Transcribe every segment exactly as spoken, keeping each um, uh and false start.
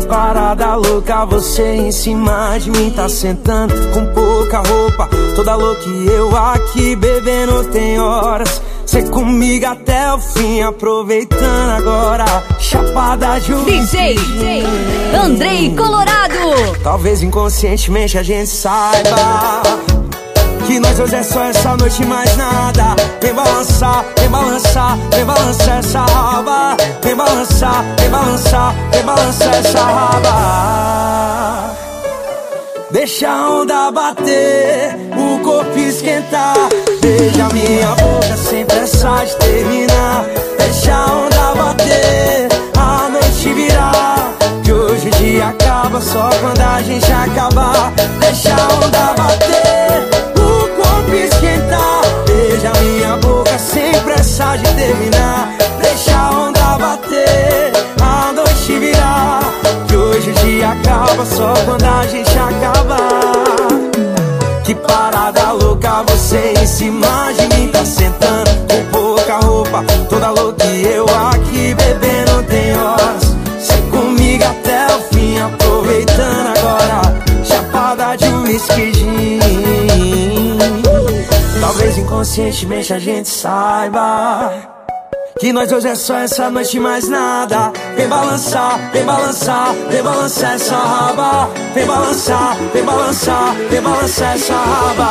parada louca, você em cima de mim tá sentando com pouca roupa, toda louca e eu aqui bebendo tem horas. Cê comigo até o fim, aproveitando agora, chapada de D J Andrei Colorado. Talvez inconscientemente a gente saiba que nós dois é só essa noite e mais nada. Vem balançar, vem balançar, vem balançar essa raba. Vem balançar, vem balançar, vem balançar essa raba. Deixa a onda bater, o corpo esquentar. Beija minha boca sem pressa de terminar. Deixa a onda bater, a noite virar, que hoje o dia acaba só quando a gente acabar. Deixa a onda bater, o corpo esquentar. Beija minha boca sem pressa de terminar. Deixa a onda bater, a noite virar, que hoje o dia acaba só quando a gente acabar. Que parada louca, você em cima de mim tá sentando com pouca roupa, toda louca e eu aqui bebendo tem horas. Cê comigo até o fim, aproveitando agora, chapada de whisky gin. Talvez inconscientemente a gente saiba que nós dois é só essa noite e mais nada. Vem balançar, vem balançar, vem balançar essa raba. Vem balançar, vem balançar, vem balançar essa raba.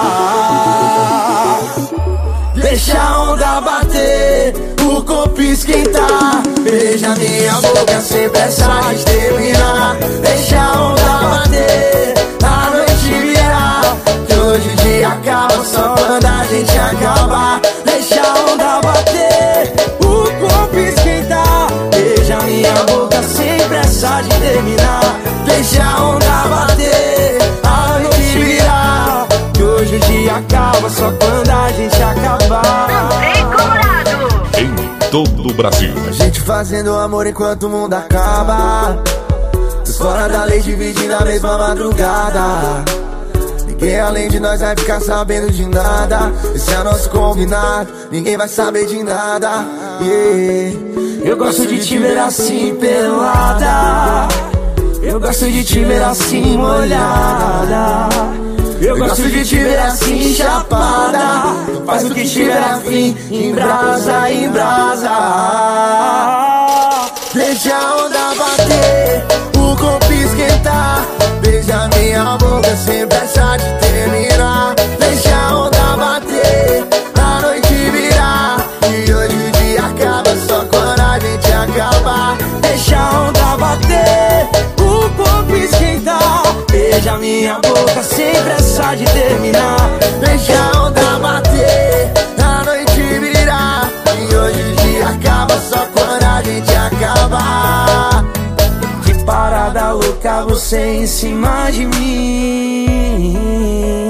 Deixa a onda bater, o corpo esquentar. Beija minha boca sem pressa de terminar. Deixa a onda bater, a noite virar, que hoje o dia acaba só quando a gente acabar. Deixa a onda bater, o corpo esquentar. Beija minha boca sem pressa de terminar. Deixa a onda bater, a noite virar, que hoje o dia acaba só quando a gente acabar. Andrei Colorado. Em todo o Brasil. A gente fazendo amor enquanto o mundo acaba. Todos fora da lei dividindo a mesma madrugada. Ninguém além de nós vai ficar sabendo de nada. Esse é nosso combinado, ninguém vai saber de nada. Yeah. Eu gosto de te ver assim pelada. Eu gosto de te ver assim molhada. Eu gosto de te ver assim chapada. Faz o que tiver a fim, em brasa, em brasa. Deixa a onda bater, o corpo esquentar. Beija minha boca sem pressa de terminar. Deixa a onda bater, a noite virar, e hoje o dia acaba só quando a gente acabar. Deixa a onda bater, o corpo esquentar. Beija minha boca sem pressa de terminar. Deixa a onda bater, a noite virar, e hoje o dia acaba só quando a gente acabar. Que parada louca, você em cima de mim.